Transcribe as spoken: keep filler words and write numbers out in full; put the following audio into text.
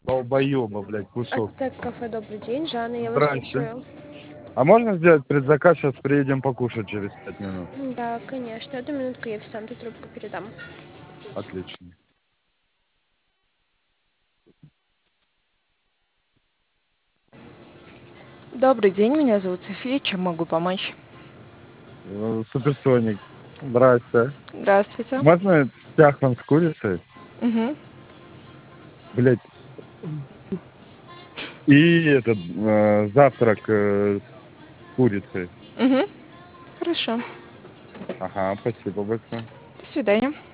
Долбоёба, блядь, кусок. Ацтек кафе, добрый день. Жанна, я вас Здрасте. слушаю. А можно сделать предзаказ? Сейчас приедем покушать через пять минут. Да, конечно. Одну минутку, я официанту трубку передам. Отлично. Добрый день, меня зовут София. Чем могу помочь? Э, Суперсоник. Здрасте. Здравствуйте. Можно тяхман с курицей? Угу. Блядь. И этот э, завтрак э, с курицей. Угу. Хорошо. Ага, спасибо большое. До свидания.